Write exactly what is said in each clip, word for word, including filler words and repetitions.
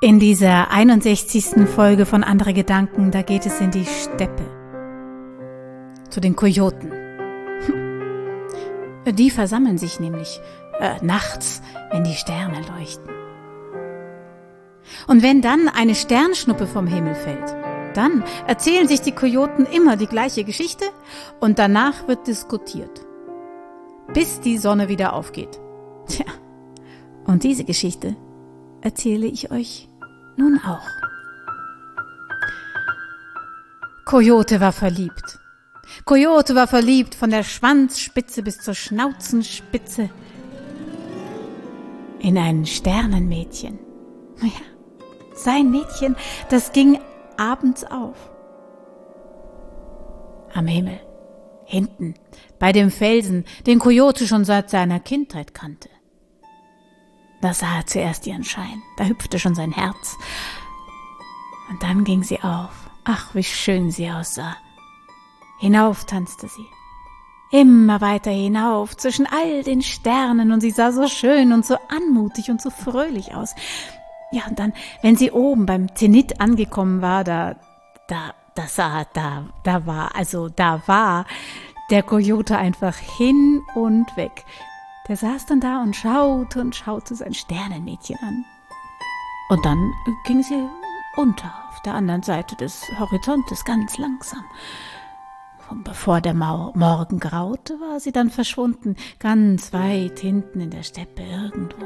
In dieser einundsechzigsten Folge von Andere Gedanken, da geht es in die Steppe. Zu den Kojoten. Die versammeln sich nämlich äh, nachts, wenn die Sterne leuchten. Und wenn dann eine Sternschnuppe vom Himmel fällt, dann erzählen sich die Kojoten immer die gleiche Geschichte und danach wird diskutiert, bis die Sonne wieder aufgeht. Tja, und diese Geschichte erzähle ich euch nun auch. Coyote war verliebt. Coyote war verliebt von der Schwanzspitze bis zur Schnauzenspitze in ein Sternenmädchen. Ja, sein Mädchen, das ging abends auf. Am Himmel, hinten, bei dem Felsen, den Coyote schon seit seiner Kindheit kannte. Da sah er zuerst ihren Schein, da hüpfte schon sein Herz. Und dann ging sie auf. Ach, wie schön sie aussah. Hinauf tanzte sie. Immer weiter hinauf, zwischen all den Sternen, und sie sah so schön und so anmutig und so fröhlich aus. Ja, und dann, wenn sie oben beim Zenit angekommen war, da, da, da sah, da, da war, also da war der Coyote einfach hin und weg. Der saß dann da und schaute und schaute sein Sternenmädchen an. Und dann ging sie unter auf der anderen Seite des Horizontes, ganz langsam. Und bevor der Mau- Morgen graute, war sie dann verschwunden, ganz weit hinten in der Steppe irgendwo.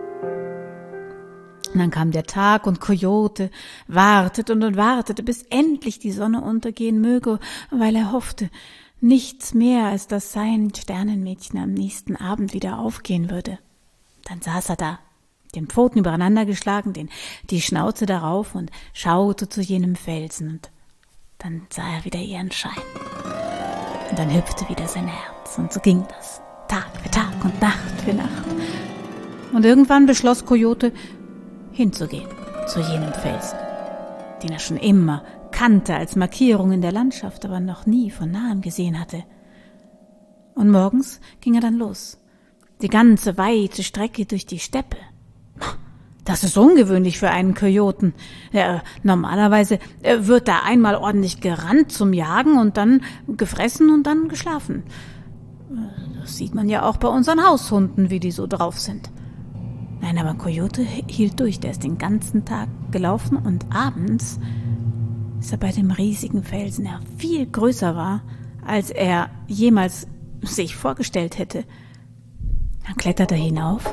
Und dann kam der Tag und Coyote wartete und wartete, bis endlich die Sonne untergehen möge, weil er hoffte, nichts mehr, als dass sein Sternenmädchen am nächsten Abend wieder aufgehen würde. Dann saß er da, den Pfoten übereinander geschlagen, den, die Schnauze darauf und schaute zu jenem Felsen. Und dann sah er wieder ihren Schein. Und dann hüpfte wieder sein Herz. Und so ging das, Tag für Tag und Nacht für Nacht. Und irgendwann beschloss Coyote, hinzugehen zu jenem Felsen, den er schon immer kannte als Markierung in der Landschaft, aber noch nie von nahem gesehen hatte. Und morgens ging er dann los, die ganze weite Strecke durch die Steppe. Das ist ungewöhnlich für einen Kojoten. Ja, normalerweise wird da einmal ordentlich gerannt zum Jagen und dann gefressen und dann geschlafen. Das sieht man ja auch bei unseren Haushunden, wie die so drauf sind. Nein, aber Coyote hielt durch, der ist den ganzen Tag gelaufen und abends ist er bei dem riesigen Felsen, der viel größer war, als er jemals sich vorgestellt hätte. Dann kletterte er hinauf.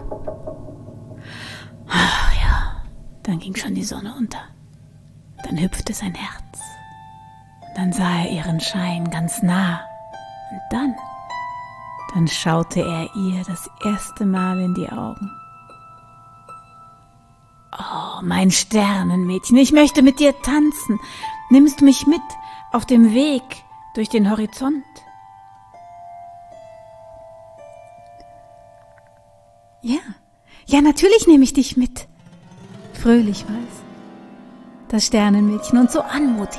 Ach ja, dann ging schon die Sonne unter. Dann hüpfte sein Herz. Dann sah er ihren Schein ganz nah. Und dann, dann schaute er ihr das erste Mal in die Augen. Oh, mein Sternenmädchen, ich möchte mit dir tanzen. Nimmst du mich mit auf dem Weg durch den Horizont? Ja, ja, natürlich nehme ich dich mit. Fröhlich war es, das Sternenmädchen, und so anmutig.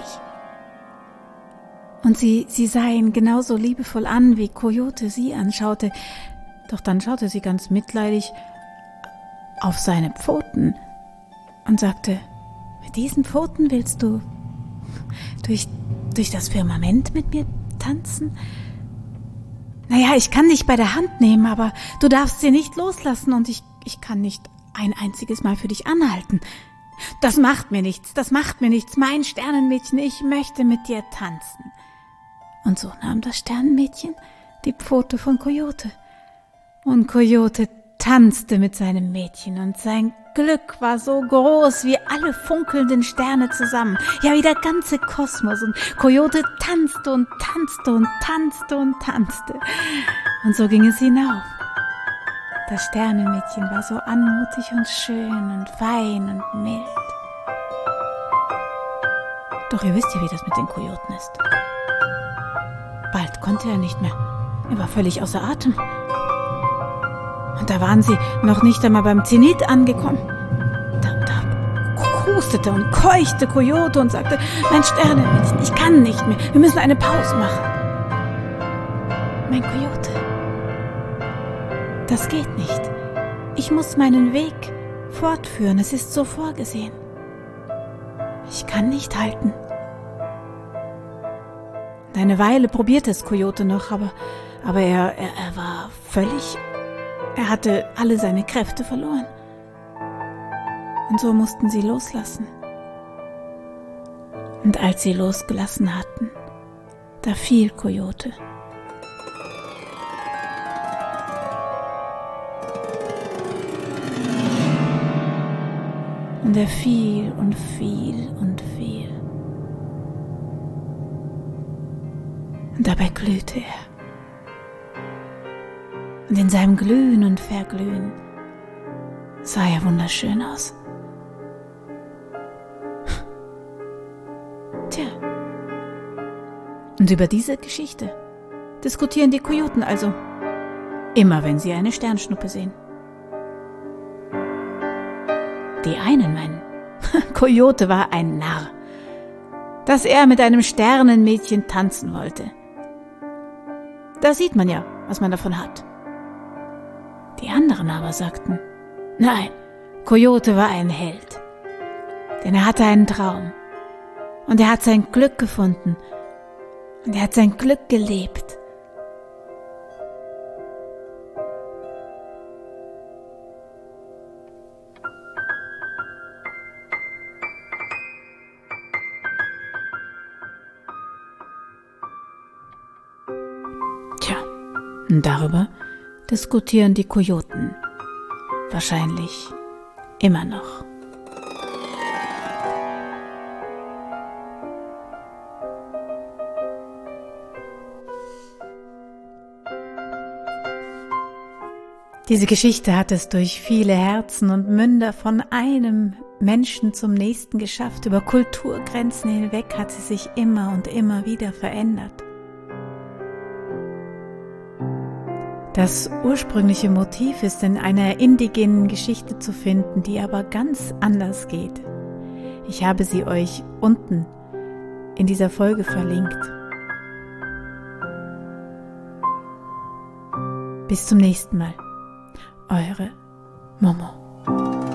Und sie, sie sah ihn genauso liebevoll an, wie Coyote sie anschaute. Doch dann schaute sie ganz mitleidig auf seine Pfoten und sagte, mit diesen Pfoten willst du durch, durch das Firmament mit mir tanzen? Naja, ich kann dich bei der Hand nehmen, aber du darfst sie nicht loslassen und ich, ich kann nicht ein einziges Mal für dich anhalten. Das macht mir nichts, das macht mir nichts, mein Sternenmädchen, ich möchte mit dir tanzen. Und so nahm das Sternenmädchen die Pfote von Coyote. Und Coyote tanzte mit seinem Mädchen und sein Glück war so groß wie alle funkelnden Sterne zusammen, ja wie der ganze Kosmos, und Coyote tanzte und tanzte und tanzte und tanzte. Und so ging es hinauf. Das Sternenmädchen war so anmutig und schön und fein und mild. Doch ihr wisst ja, wie das mit den Kojoten ist. Bald konnte er nicht mehr. Er war völlig außer Atem. Und da waren sie noch nicht einmal beim Zenit angekommen. Da, da hustete und keuchte Coyote und sagte, mein Sternenmädchen, ich kann nicht mehr, wir müssen eine Pause machen. Mein Coyote, das geht nicht. Ich muss meinen Weg fortführen, es ist so vorgesehen. Ich kann nicht halten. Eine Weile probierte es Coyote noch, aber, aber er, er, er war völlig, er hatte alle seine Kräfte verloren. Und so mussten sie loslassen. Und als sie losgelassen hatten, da fiel Coyote. Und er fiel und fiel und fiel. Und dabei glühte er. Und in seinem Glühen und Verglühen sah er wunderschön aus. Tja. Und über diese Geschichte diskutieren die Kojoten also, immer wenn sie eine Sternschnuppe sehen. Die einen meinen, Coyote war ein Narr, dass er mit einem Sternenmädchen tanzen wollte. Da sieht man ja, was man davon hat. Die anderen aber sagten, nein, Coyote war ein Held, denn er hatte einen Traum und er hat sein Glück gefunden und er hat sein Glück gelebt. Tja, und darüber diskutieren die Kojoten wahrscheinlich immer noch. Diese Geschichte hat es durch viele Herzen und Münder von einem Menschen zum nächsten geschafft. Über Kulturgrenzen hinweg hat sie sich immer und immer wieder verändert. Das ursprüngliche Motiv ist in einer indigenen Geschichte zu finden, die aber ganz anders geht. Ich habe sie euch unten in dieser Folge verlinkt. Bis zum nächsten Mal. Eure Momo.